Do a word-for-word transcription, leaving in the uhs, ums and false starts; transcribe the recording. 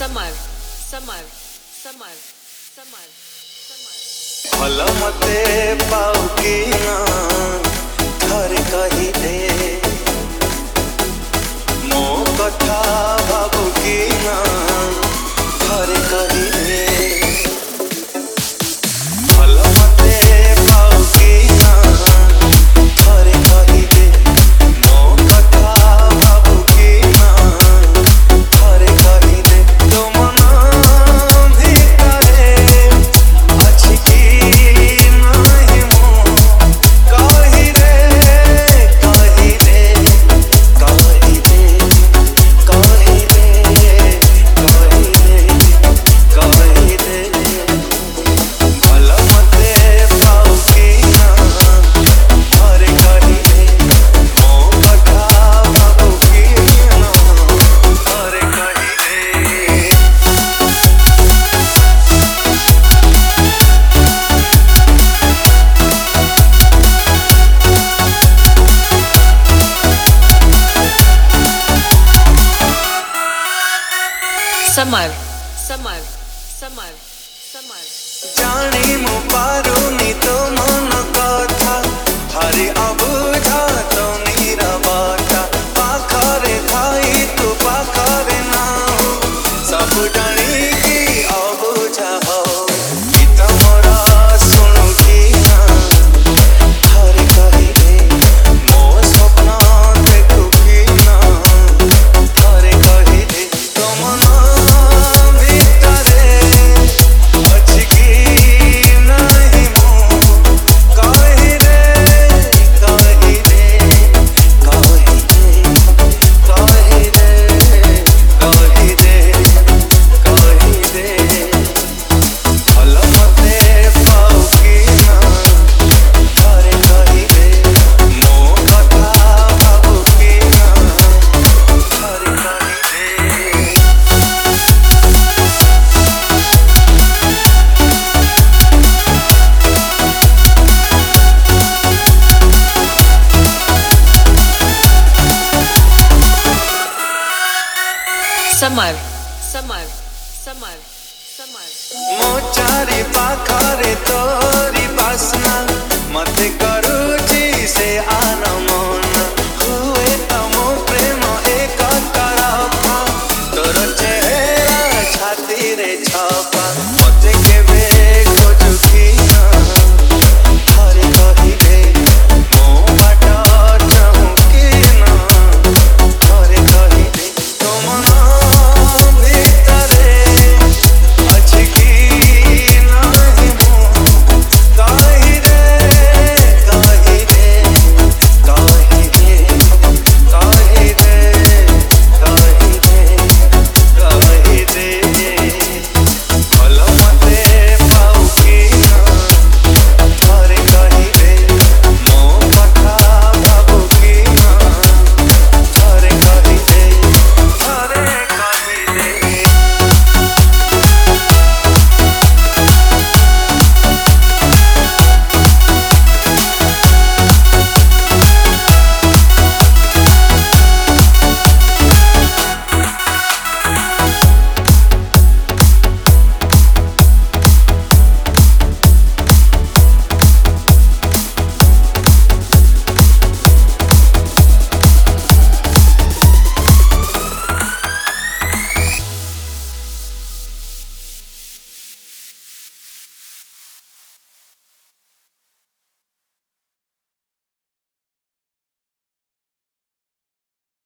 समर समर समर समर समर भल मते पाऊ कि ना थरे कही दे मो कथा भाबू कि ना थरे कही दे भल मते पाऊ कि ना थरे कही दे मो कथा भाबू कि ना थरे कही दे तो मन भितरे अछि कि नाही मो कही दे कही दे कही दे कही दे कही दे कही दे भल मते पाऊ कि ना थरे कही दे मो कथा भाबू कि ना थरे कही दे समर समर समर समर जानी मु पारुनी तो मन कथा भारी अबुझा तो नीरवता पाखरे थाई तू पाखरे ना हो सब जानी की अबुझा हो गीत मोरा सुनु कि ना थरे कही दे मो स्वप्न देखु कि ना थरे कही दे तो मन भितरे अछि कि नाही मो कही दे कही दे कही दे कही दे कही दे कही दे भल मते पाऊ कि ना थरे कही दे मो कथा भाबू कि ना थरे कही दे समर समर समर समर मो चारि पाखरे तोरी बासना मते करूची से आन मन हुए तमो प्रेम एक तरफा तोर चेहरा छाती रे छपा